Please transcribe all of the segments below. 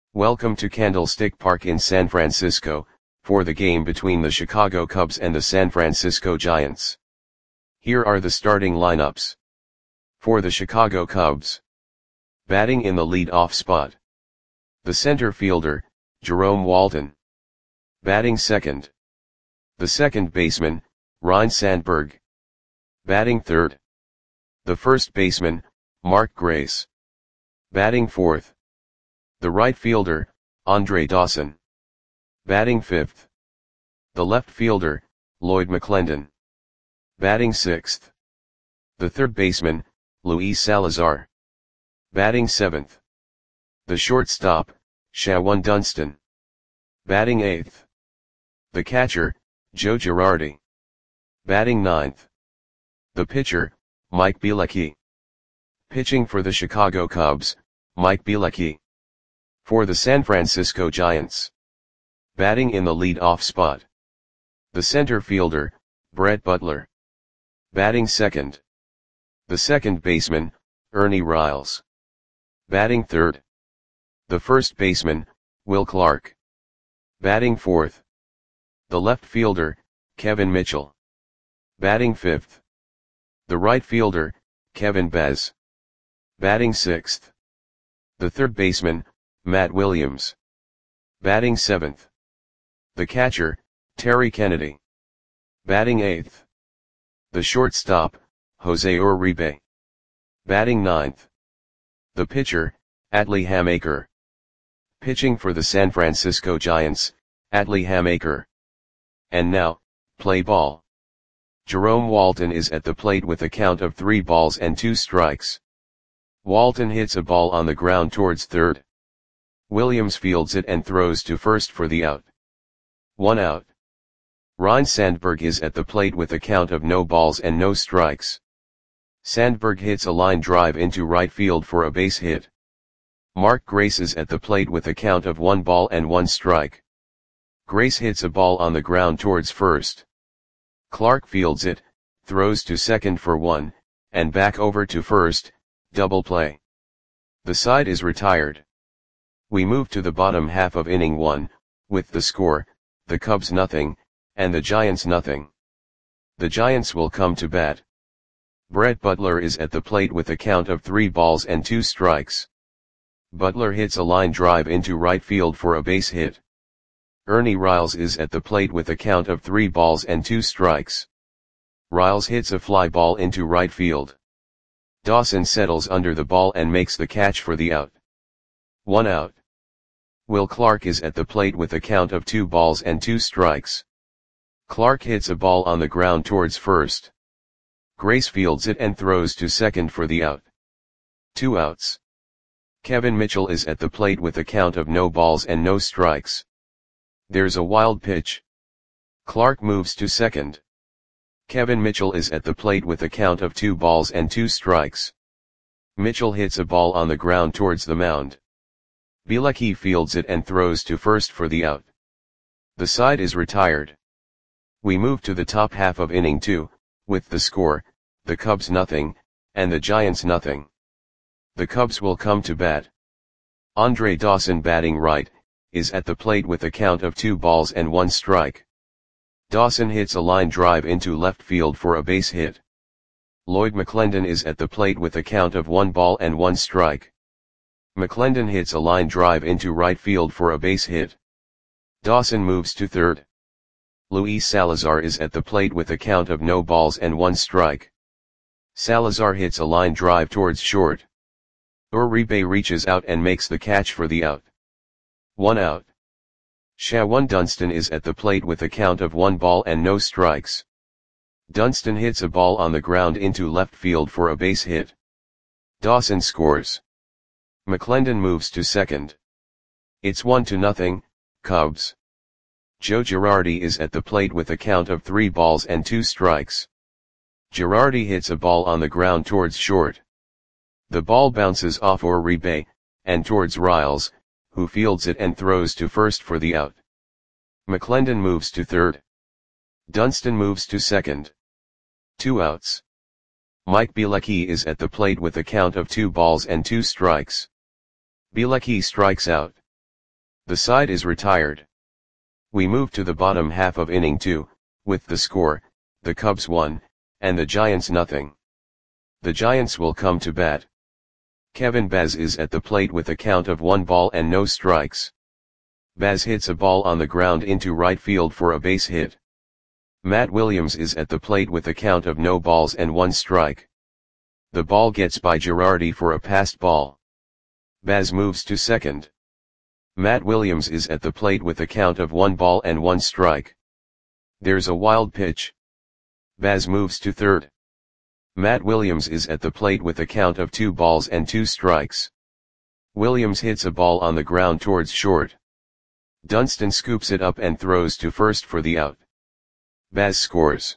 Welcome to Candlestick Park in San Francisco, for the game between the Chicago Cubs and the San Francisco Giants. Here are the starting lineups. For the Chicago Cubs. Batting in the lead-off spot. The center fielder, Jerome Walton. Batting second. The second baseman, Ryne Sandberg. Batting third. The first baseman, Mark Grace. Batting fourth. The right fielder, Andre Dawson. Batting fifth. The left fielder, Lloyd McClendon. Batting sixth. The third baseman, Luis Salazar. Batting seventh. The shortstop, Shawon Dunston. Batting eighth. The catcher, Joe Girardi. Batting ninth. The pitcher, Mike Bielecki. Pitching for the Chicago Cubs, Mike Bielecki. For the San Francisco Giants. Batting in the lead-off spot. The center fielder, Brett Butler. Batting second. The second baseman, Ernie Riles. Batting third. The first baseman, Will Clark. Batting fourth. The left fielder, Kevin Mitchell. Batting fifth. The right fielder, Kevin Bez. Batting sixth. The third baseman, Matt Williams. Batting seventh. The catcher, Terry Kennedy. Batting eighth. The shortstop, Jose Uribe. Batting ninth. The pitcher, Atlee Hammaker. Pitching for the San Francisco Giants, Atlee Hammaker. And now, play ball. Jerome Walton is at the plate with a count of 3 balls and 2 strikes. Walton hits a ball on the ground towards third. Williams fields it and throws to first for the out. 1 out. Ryne Sandberg is at the plate with a count of no balls and no strikes. Sandberg hits a line drive into right field for a base hit. Mark Grace is at the plate with a count of 1 ball and 1 strike. Grace hits a ball on the ground towards first. Clark fields it, throws to second for 1, and back over to first, double play. The side is retired. We move to the bottom half of inning 1, with the score, the Cubs nothing, and the Giants nothing. The Giants will come to bat. Brett Butler is at the plate with a count of 3 balls and 2 strikes. Butler hits a line drive into right field for a base hit. Ernie Riles is at the plate with a count of 3 balls and 2 strikes. Riles hits a fly ball into right field. Dawson settles under the ball and makes the catch for the out. 1 out. Will Clark is at the plate with a count of 2 balls and 2 strikes. Clark hits a ball on the ground towards first. Grace fields it and throws to second for the out. 2 outs. Kevin Mitchell is at the plate with a count of no balls and no strikes. There's a wild pitch. Clark moves to second. Kevin Mitchell is at the plate with a count of 2 balls and 2 strikes. Mitchell hits a ball on the ground towards the mound. Bielecki fields it and throws to first for the out. The side is retired. We move to the top half of inning 2, with the score, the Cubs nothing, and the Giants nothing. The Cubs will come to bat. Andre Dawson batting right, is at the plate with a count of 2 balls and 1 strike. Dawson hits a line drive into left field for a base hit. Lloyd McClendon is at the plate with a count of 1 ball and 1 strike. McClendon hits a line drive into right field for a base hit. Dawson moves to third. Luis Salazar is at the plate with a count of no balls and 1 strike. Salazar hits a line drive towards short. Uribe reaches out and makes the catch for the out. 1 out. Shawon Dunston is at the plate with a count of 1 ball and no strikes. Dunston hits a ball on the ground into left field for a base hit. Dawson scores. McClendon moves to second. It's 1-0, Cubs. Joe Girardi is at the plate with a count of 3 balls and 2 strikes. Girardi hits a ball on the ground towards short. The ball bounces off Uribe, and towards Riles, who fields it and throws to first for the out. McClendon moves to third. Dunston moves to second. 2 outs. Mike Bielecki is at the plate with a count of 2 balls and 2 strikes. Bielecki strikes out. The side is retired. We move to the bottom half of inning 2, with the score, the Cubs 1, and the Giants nothing. The Giants will come to bat. Kevin Baz is at the plate with a count of 1 ball and no strikes. Baz hits a ball on the ground into right field for a base hit. Matt Williams is at the plate with a count of no balls and 1 strike. The ball gets by Girardi for a passed ball. Baz moves to second. Matt Williams is at the plate with a count of 1 ball and 1 strike. There's a wild pitch. Baz moves to third. Matt Williams is at the plate with a count of 2 balls and 2 strikes. Williams hits a ball on the ground towards short. Dunston scoops it up and throws to first for the out. Baz scores.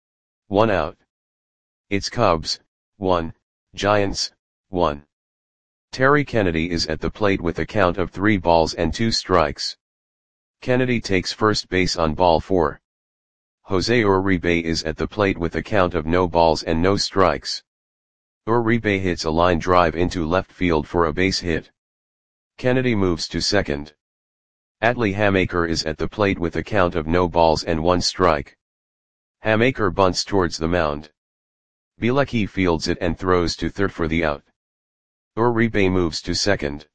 1 out. It's Cubs 1, Giants 1. Terry Kennedy is at the plate with a count of 3 balls and 2 strikes. Kennedy takes first base on ball 4. Jose Uribe is at the plate with a count of no balls and no strikes. Uribe hits a line drive into left field for a base hit. Kennedy moves to second. Atlee Hamaker is at the plate with a count of no balls and 1 strike. Hamaker bunts towards the mound. Bielecki fields it and throws to third for the out. Uribe moves to second.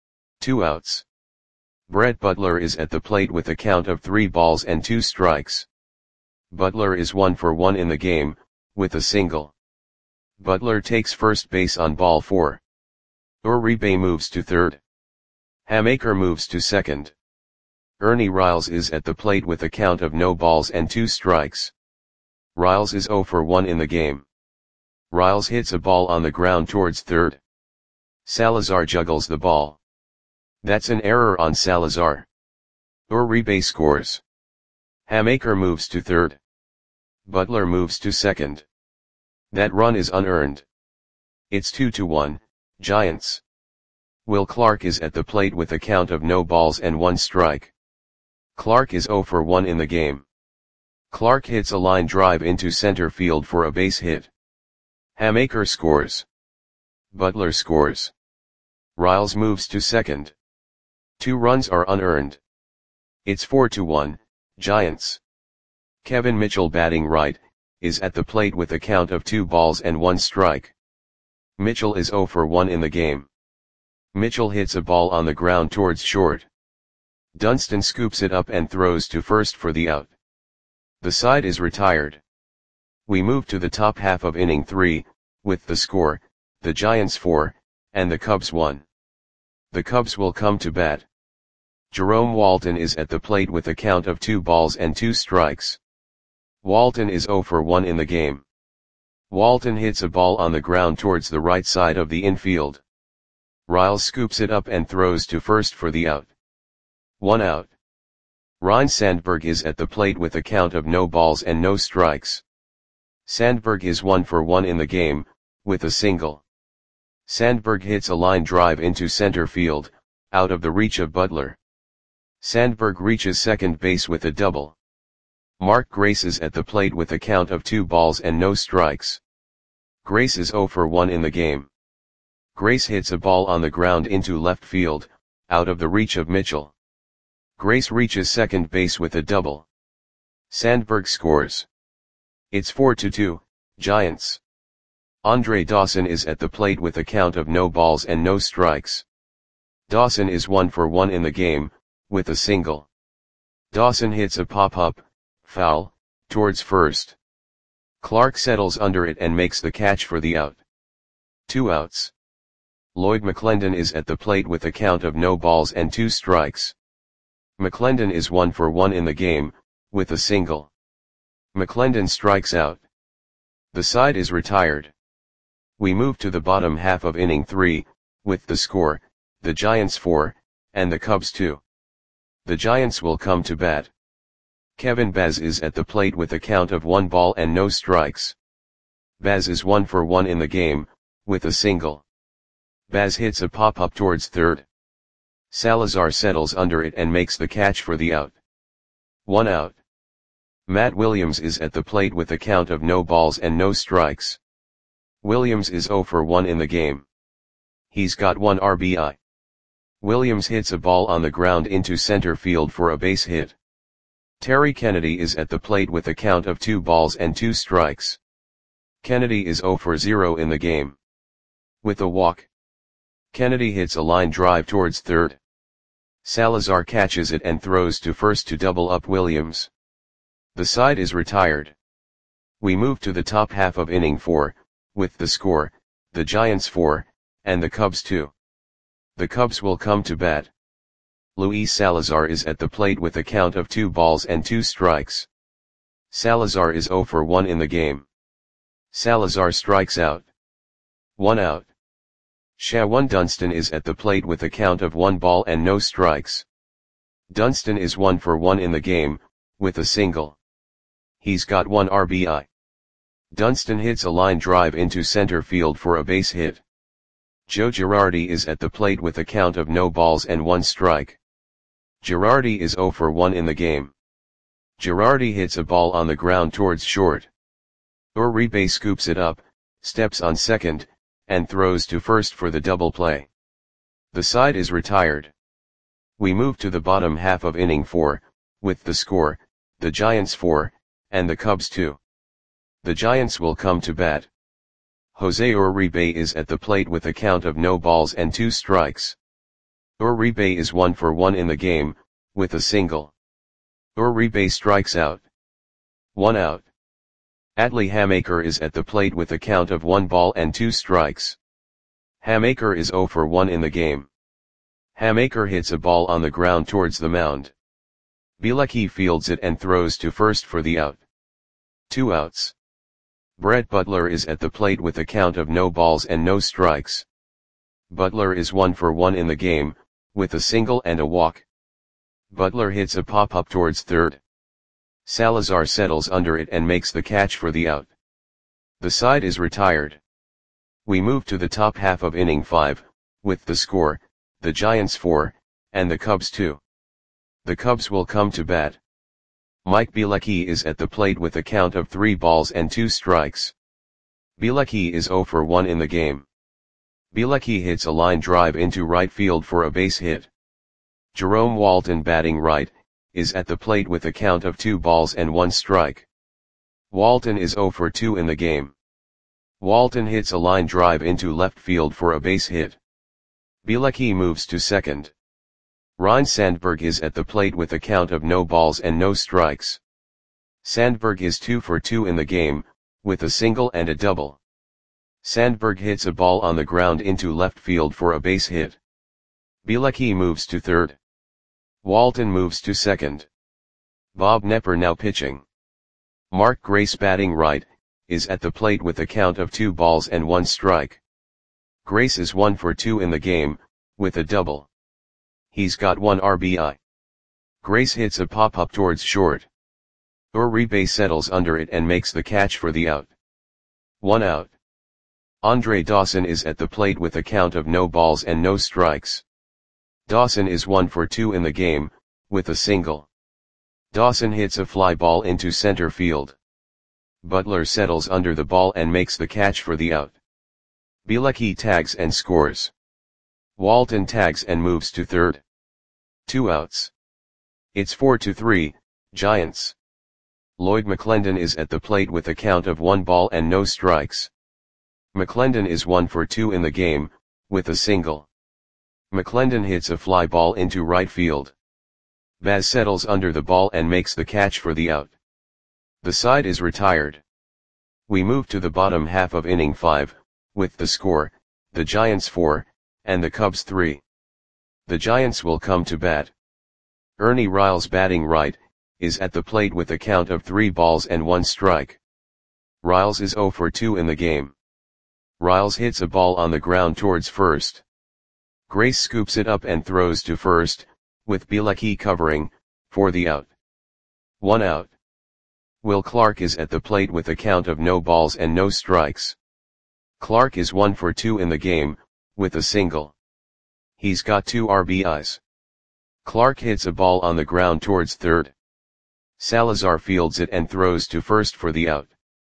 2 outs. Brett Butler is at the plate with a count of 3 balls and 2 strikes. Butler is 1 for 1 in the game, with a single. Butler takes first base on ball 4. Uribe moves to third. Hamaker moves to second. Ernie Riles is at the plate with a count of no balls and 2 strikes. Riles is 0 for 1 in the game. Riles hits a ball on the ground towards third. Salazar juggles the ball. That's an error on Salazar. Uribe scores. Hamaker moves to third. Butler moves to second. That run is unearned. It's 2-1, Giants. Will Clark is at the plate with a count of no balls and 1 strike. Clark is 0 for 1 in the game. Clark hits a line drive into center field for a base hit. Hamaker scores. Butler scores. Riles moves to second. 2 runs are unearned. It's 4-1, Giants. Kevin Mitchell batting right, is at the plate with a count of 2 balls and 1 strike. Mitchell is 0 for 1 in the game. Mitchell hits a ball on the ground towards short. Dunston scoops it up and throws to first for the out. The side is retired. We move to the top half of inning 3, with the score, the Giants 4, and the Cubs 1. The Cubs will come to bat. Jerome Walton is at the plate with a count of 2 balls and 2 strikes. Walton is 0 for 1 in the game. Walton hits a ball on the ground towards the right side of the infield. Riles scoops it up and throws to first for the out. 1 out. Ryne Sandberg is at the plate with a count of no balls and no strikes. Sandberg is 1 for 1 in the game, with a single. Sandberg hits a line drive into center field, out of the reach of Butler. Sandberg reaches second base with a double. Mark Grace is at the plate with a count of 2 balls and no strikes. Grace is 0 for 1 in the game. Grace hits a ball on the ground into left field, out of the reach of Mitchell. Grace reaches second base with a double. Sandberg scores. It's 4-2, Giants. Andre Dawson is at the plate with a count of no balls and no strikes. Dawson is 1 for 1 in the game, with a single. Dawson hits a pop-up, foul, towards first. Clark settles under it and makes the catch for the out. 2 outs. Lloyd McClendon is at the plate with a count of no balls and 2 strikes. McClendon is 1 for 1 in the game, with a single. McClendon strikes out. The side is retired. We move to the bottom half of inning 3, with the score, the Giants 4, and the Cubs 2. The Giants will come to bat. Kevin Baz is at the plate with a count of 1 ball and no strikes. Baz is 1 for 1 in the game, with a single. Baz hits a pop-up towards third. Salazar settles under it and makes the catch for the out. 1 out. Matt Williams is at the plate with a count of no balls and no strikes. Williams is 0 for 1 in the game. He's got 1 RBI. Williams hits a ball on the ground into center field for a base hit. Terry Kennedy is at the plate with a count of 2 balls and 2 strikes. Kennedy is 0 for 0 in the game. With a walk, Kennedy hits a line drive towards third. Salazar catches it and throws to first to double up Williams. The side is retired. We move to the top half of inning 4, with the score, the Giants 4, and the Cubs 2. The Cubs will come to bat. Luis Salazar is at the plate with a count of 2 balls and 2 strikes. Salazar is 0 for 1 in the game. Salazar strikes out. 1 out. Shawan Dunston is at the plate with a count of 1 ball and no strikes. Dunston is 1 for 1 in the game, with a single. He's got 1 RBI. Dunston hits a line drive into center field for a base hit. Joe Girardi is at the plate with a count of no balls and 1 strike. Girardi is 0 for 1 in the game. Girardi hits a ball on the ground towards short. Uribe scoops it up, steps on second, and throws to first for the double play. The side is retired. We move to the bottom half of inning 4, with the score, the Giants 4, and the Cubs 2. The Giants will come to bat. Jose Uribe is at the plate with a count of no balls and 2 strikes. Uribe is 1 for 1 in the game, with a single. Uribe strikes out. 1 out. Adley Hamaker is at the plate with a count of 1 ball and 2 strikes. Hamaker is 0 for 1 in the game. Hamaker hits a ball on the ground towards the mound. Bielecki fields it and throws to first for the out. 2 outs. Brett Butler is at the plate with a count of no balls and no strikes. Butler is 1 for 1 in the game, with a single and a walk. Butler hits a pop-up towards third. Salazar settles under it and makes the catch for the out. The side is retired. We move to the top half of inning 5, with the score, the Giants 4, and the Cubs 2. The Cubs will come to bat. Mike Bielecki is at the plate with a count of 3 balls and 2 strikes. Bielecki is 0 for 1 in the game. Bielecki hits a line drive into right field for a base hit. Jerome Walton, batting right, is at the plate with a count of 2 balls and 1 strike. Walton is 0 for 2 in the game. Walton hits a line drive into left field for a base hit. Bielecki moves to second. Ryne Sandberg is at the plate with a count of no balls and no strikes. Sandberg is 2 for 2 in the game, with a single and a double. Sandberg hits a ball on the ground into left field for a base hit. Bielecki moves to third. Walton moves to second. Bob Knepper now pitching. Mark Grace, batting right, is at the plate with a count of 2 balls and 1 strike. Grace is 1 for 2 in the game, with a double. He's got 1 RBI. Grace hits a pop-up towards short. Uribe settles under it and makes the catch for the out. 1 out. Andre Dawson is at the plate with a count of no balls and no strikes. Dawson is 1 for 2 in the game, with a single. Dawson hits a fly ball into center field. Butler settles under the ball and makes the catch for the out. Bielecki tags and scores. Walton tags and moves to third. 2 outs. It's 4-3, Giants. Lloyd McClendon is at the plate with a count of 1 ball and no strikes. McClendon is 1 for 2 in the game, with a single. McClendon hits a fly ball into right field. Baz settles under the ball and makes the catch for the out. The side is retired. We move to the bottom half of inning 5, with the score, the Giants 4, and the Cubs 3. The Giants will come to bat. Ernie Riles, batting right, is at the plate with a count of 3 balls and 1 strike. Riles is 0 for 2 in the game. Riles hits a ball on the ground towards first. Grace scoops it up and throws to first, with Bielecki covering, for the out. 1 out. Will Clark is at the plate with a count of no balls and no strikes. Clark is 1 for 2 in the game, with a single. He's got 2 RBIs. Clark hits a ball on the ground towards third. Salazar fields it and throws to first for the out.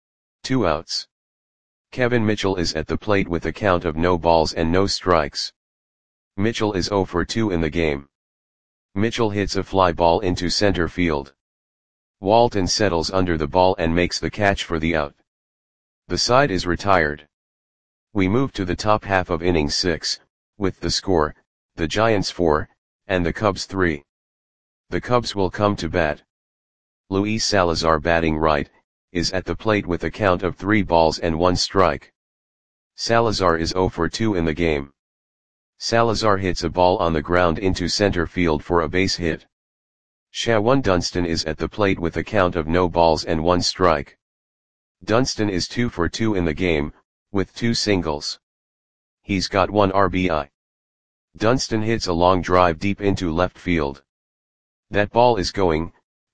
2 outs. Kevin Mitchell is at the plate with a count of no balls and no strikes. Mitchell is 0 for 2 in the game. Mitchell hits a fly ball into center field. Walton settles under the ball and makes the catch for the out. The side is retired. We move to the top half of inning 6, with the score, the Giants 4, and the Cubs 3. The Cubs will come to bat. Luis Salazar, batting right, is at the plate with a count of 3 balls and 1 strike. Salazar is 0 for 2 in the game. Salazar hits a ball on the ground into center field for a base hit. Shawan Dunston is at the plate with a count of no balls and 1 strike. Dunston is 2 for 2 in the game, with 2 singles. He's got 1 RBI. Dunston hits a long drive deep into left field. That ball is going,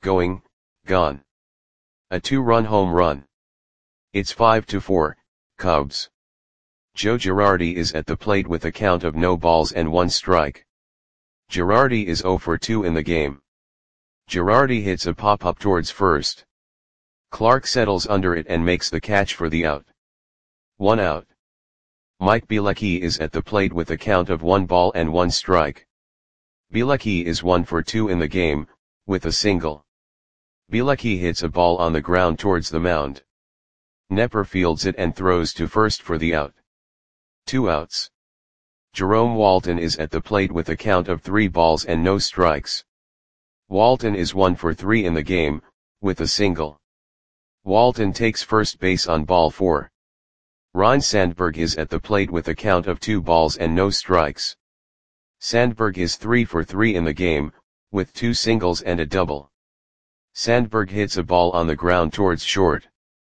gone. A 2-run home run. It's 5-4, Cubs. Joe Girardi is at the plate with a count of no balls and 1 strike. Girardi is 0 for 2 in the game. Girardi hits a pop-up towards first. Clark settles under it and makes the catch for the out. 1 out. Mike Bielecki is at the plate with a count of 1 ball and 1 strike. Bielecki is 1 for 2 in the game, with a single. Bielecki hits a ball on the ground towards the mound. Nepper fields it and throws to first for the out. 2 outs. Jerome Walton is at the plate with a count of 3 balls and no strikes. Walton is 1 for 3 in the game, with a single. Walton takes first base on ball 4. Ryne Sandberg is at the plate with a count of 2 balls and no strikes. Sandberg is 3 for 3 in the game, with 2 singles and a double. Sandberg hits a ball on the ground towards short.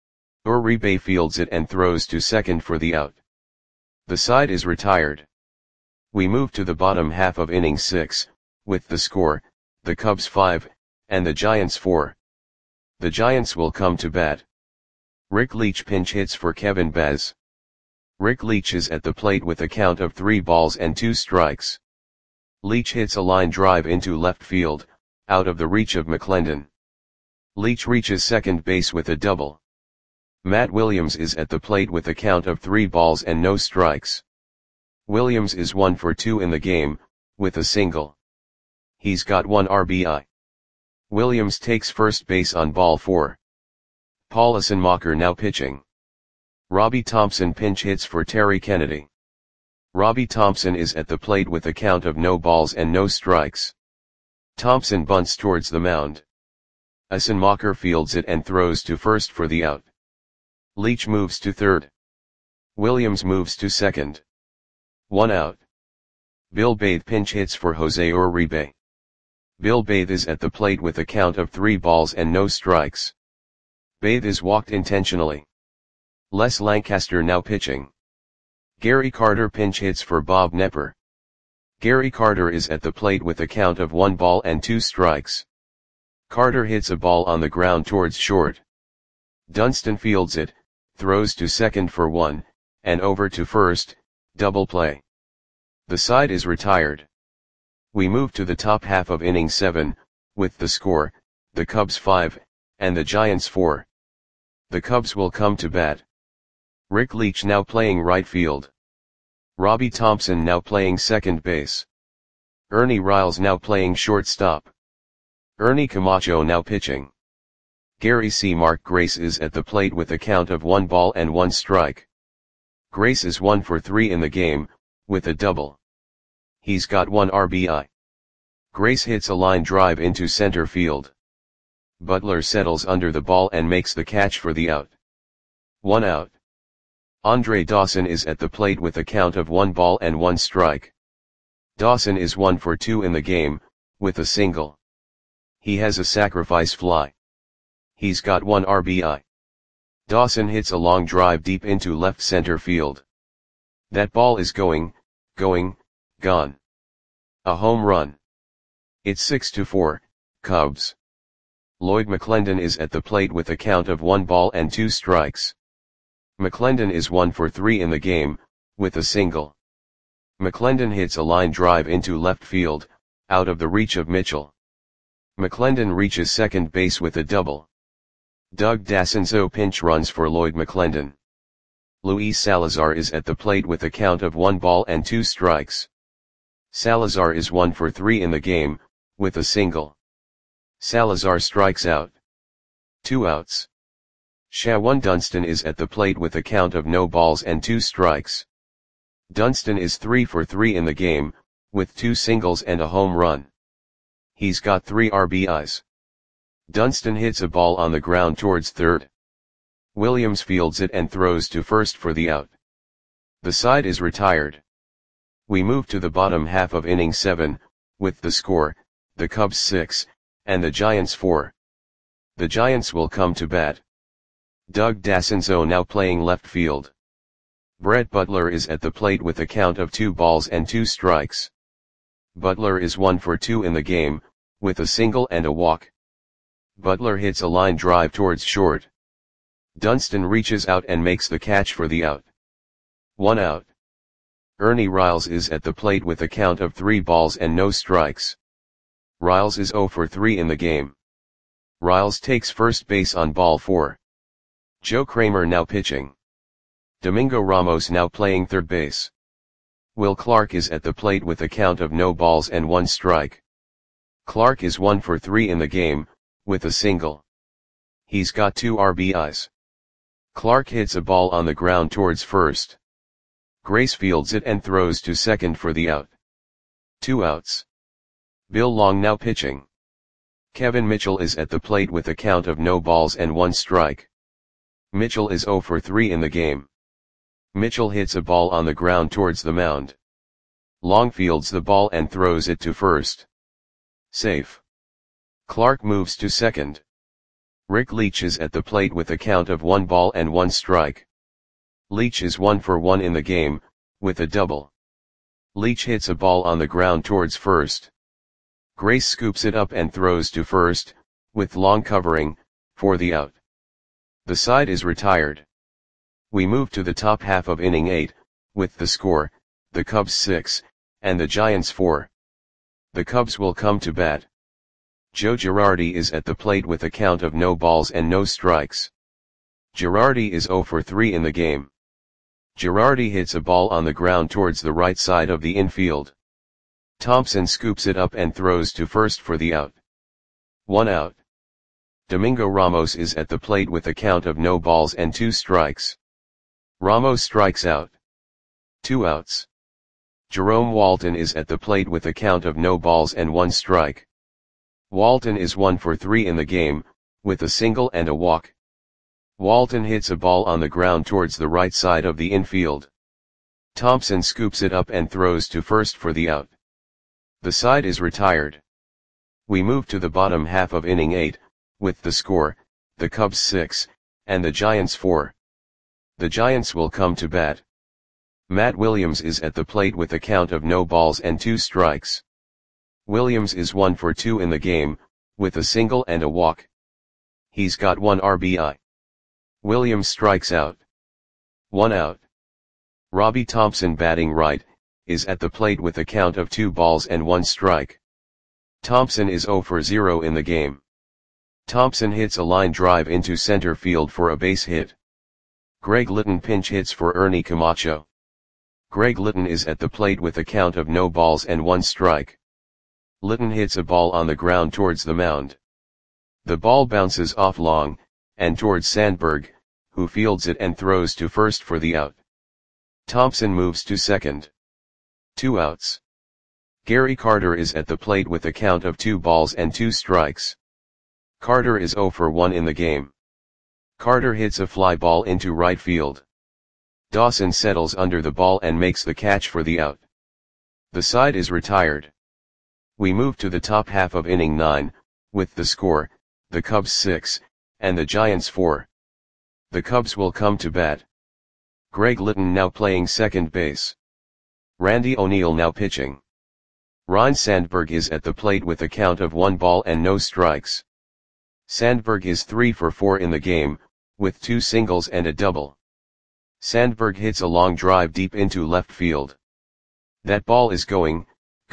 Uribe fields it and throws to second for the out. The side is retired. We move to the bottom half of inning 6, with the score, the Cubs 5, and the Giants 4. The Giants will come to bat. Rick Leach pinch hits for Kevin Baz. Rick Leach is at the plate with a count of 3 balls and 2 strikes. Leach hits a line drive into left field, out of the reach of McClendon. Leach reaches second base with a double. Matt Williams is at the plate with a count of 3 balls and no strikes. Williams is 1 for 2 in the game, with a single. He's got 1 RBI. Williams takes first base on ball 4. Paul Assenmacher now pitching. Robbie Thompson pinch hits for Terry Kennedy. Robbie Thompson is at the plate with a count of no balls and no strikes. Thompson bunts towards the mound. Assenmacher fields it and throws to first for the out. Leach moves to third. Williams moves to second. 1 out. Bill Bathe pinch hits for Jose Uribe. Bill Bathe is at the plate with a count of 3 balls and no strikes. Bathe is walked intentionally. Les Lancaster now pitching. Gary Carter pinch hits for Bob Nepper. Gary Carter is at the plate with a count of 1 ball and 2 strikes. Carter hits a ball on the ground towards short. Dunston fields it, throws to second for 1, and over to first, double play. The side is retired. We move to the top half of inning 7, with the score, the Cubs 5, and the Giants 4. The Cubs will come to bat. Rick Leach now playing right field. Robbie Thompson now playing second base. Ernie Riles now playing shortstop. Ernie Camacho now pitching. Gary C. Mark Grace is at the plate with a count of 1 ball and 1 strike. Grace is 1 for 3 in the game, with a double. He's got 1 RBI. Grace hits a line drive into center field. Butler settles under the ball and makes the catch for the out. 1 out. Andre Dawson is at the plate with a count of 1 ball and 1 strike. Dawson is 1 for 2 in the game, with a single. He has a sacrifice fly. He's got 1 RBI. Dawson hits a long drive deep into left center field. That ball is going, gone. A home run. It's 6-4, Cubs. Lloyd McClendon is at the plate with a count of 1 ball and 2 strikes. McClendon is 1 for 3 in the game, with a single. McClendon hits a line drive into left field, out of the reach of Mitchell. McClendon reaches second base with a double. Doug Dassenzo pinch runs for Lloyd McClendon. Luis Salazar is at the plate with a count of 1 ball and 2 strikes. Salazar is 1 for 3 in the game, with a single. Salazar strikes out. 2 outs. Shawan Dunston is at the plate with a count of no balls and 2 strikes. Dunston is 3 for 3 in the game, with 2 singles and a home run. He's got 3 RBIs. Dunston hits a ball on the ground towards third. Williams fields it and throws to first for the out. The side is retired. We move to the bottom half of inning 7, with the score, the Cubs 6, and the Giants 4. The Giants will come to bat. Doug Dassenzo now playing left field. Brett Butler is at the plate with a count of 2 balls and 2 strikes. Butler is 1 for 2 in the game, with a single and a walk. Butler hits a line drive towards short. Dunston reaches out and makes the catch for the out. 1 out. Ernie Riles is at the plate with a count of 3 balls and no strikes. Riles is 0 for 3 in the game. Riles takes first base on ball 4. Joe Kramer now pitching. Domingo Ramos now playing third base. Will Clark is at the plate with a count of no balls and 1 strike. Clark is 1 for 3 in the game, with a single. He's got 2 RBIs. Clark hits a ball on the ground towards first. Grace fields it and throws to second for the out. 2 outs. Bill Long now pitching. Kevin Mitchell is at the plate with a count of no balls and 1 strike. Mitchell is 0 for 3 in the game. Mitchell hits a ball on the ground towards the mound. Long fields the ball and throws it to first. Safe. Clark moves to second. Rick Leach is at the plate with a count of 1 ball and 1 strike. Leach is 1 for 1 in the game, with a double. Leach hits a ball on the ground towards first. Grace scoops it up and throws to first, with Long covering, for the out. The side is retired. We move to the top half of inning 8, with the score, the Cubs 6, and the Giants 4. The Cubs will come to bat. Joe Girardi is at the plate with a count of no balls and no strikes. Girardi is 0 for 3 in the game. Girardi hits a ball on the ground towards the right side of the infield. Thompson scoops it up and throws to first for the out. 1 out. Domingo Ramos is at the plate with a count of no balls and 2 strikes. Ramos strikes out. 2 outs. Jerome Walton is at the plate with a count of no balls and 1 strike. Walton is 1 for 3 in the game, with a single and a walk. Walton hits a ball on the ground towards the right side of the infield. Thompson scoops it up and throws to first for the out. The side is retired. We move to the bottom half of inning 8, with the score, the Cubs 6, and the Giants 4. The Giants will come to bat. Matt Williams is at the plate with a count of no balls and 2 strikes. Williams is 1 for 2 in the game, with a single and a walk. He's got 1 RBI. Williams strikes out. 1 out. Robbie Thompson batting right, is at the plate with a count of 2 balls and 1 strike. Thompson is 0 for 0 in the game. Thompson hits a line drive into center field for a base hit. Greg Litton pinch hits for Ernie Camacho. Greg Litton is at the plate with a count of no balls and 1 strike. Litton hits a ball on the ground towards the mound. The ball bounces off Long, and towards Sandberg, who fields it and throws to first for the out. Thompson moves to second. 2 outs. Gary Carter is at the plate with a count of 2 balls and 2 strikes. Carter is 0 for 1 in the game. Carter hits a fly ball into right field. Dawson settles under the ball and makes the catch for the out. The side is retired. We move to the top half of inning 9, with the score, the Cubs 6, and the Giants 4. The Cubs will come to bat. Greg Litton now playing second base. Randy O'Neal now pitching. Ryne Sandberg is at the plate with a count of 1 ball and no strikes. Sandberg is 3 for 4 in the game, with 2 singles and a double. Sandberg hits a long drive deep into left field. That ball is gone.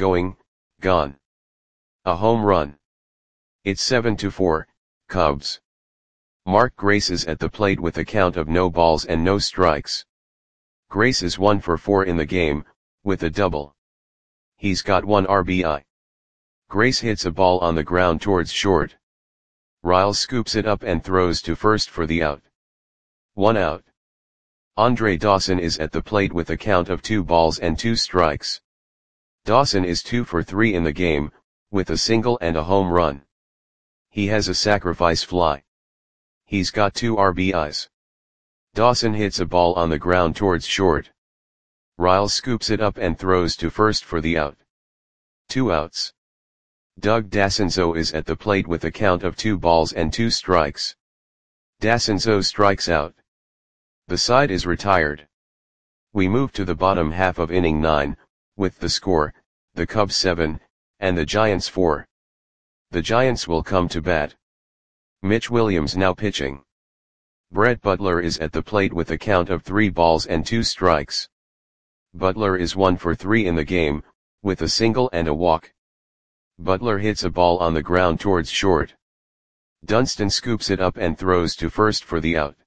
A home run. It's 7-4, Cubs. Mark Grace is at the plate with a count of no balls and no strikes. Grace is 1 for 4 in the game, with a double. He's got 1 RBI. Grace hits a ball on the ground towards short. Riles scoops it up and throws to first for the out. 1 out. Andre Dawson is at the plate with a count of 2 balls and 2 strikes. Dawson is 2 for 3 in the game, with a single and a home run. He has a sacrifice fly. He's got 2 RBIs. Dawson hits a ball on the ground towards short. Riles scoops it up and throws to first for the out. 2 outs. Doug Dassenzo is at the plate with a count of 2 balls and 2 strikes. Dassenzo strikes out. The side is retired. We move to the bottom half of inning 9, with the score, the Cubs 7, and the Giants 4. The Giants will come to bat. Mitch Williams now pitching. Brett Butler is at the plate with a count of 3 balls and 2 strikes. Butler is 1 for 3 in the game, with a single and a walk. Butler hits a ball on the ground towards short. Dunston scoops it up and throws to first for the out.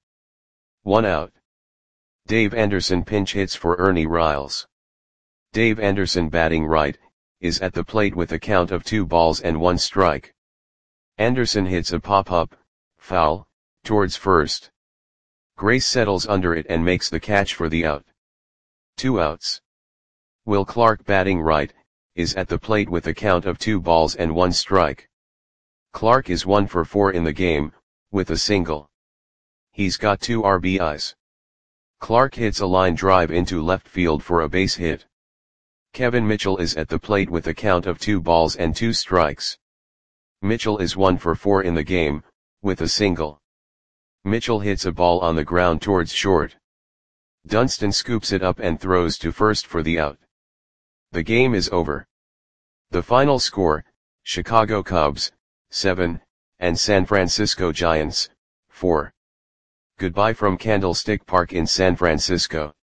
1 out. Dave Anderson pinch hits for Ernie Riles. Dave Anderson, batting right, is at the plate with a count of 2 balls and 1 strike. Anderson hits a pop-up, foul, towards first. Grace settles under it and makes the catch for the out. 2 outs. Will Clark, batting right, is at the plate with a count of 2 balls and 1 strike. Clark is 1 for 4 in the game, with a single. He's got 2 RBIs. Clark hits a line drive into left field for a base hit. Kevin Mitchell is at the plate with a count of 2 balls and 2 strikes. Mitchell is 1 for 4 in the game, with a single. Mitchell hits a ball on the ground towards short. Dunston scoops it up and throws to first for the out. The game is over. The final score, Chicago Cubs, 7, and San Francisco Giants, 4. Goodbye from Candlestick Park in San Francisco.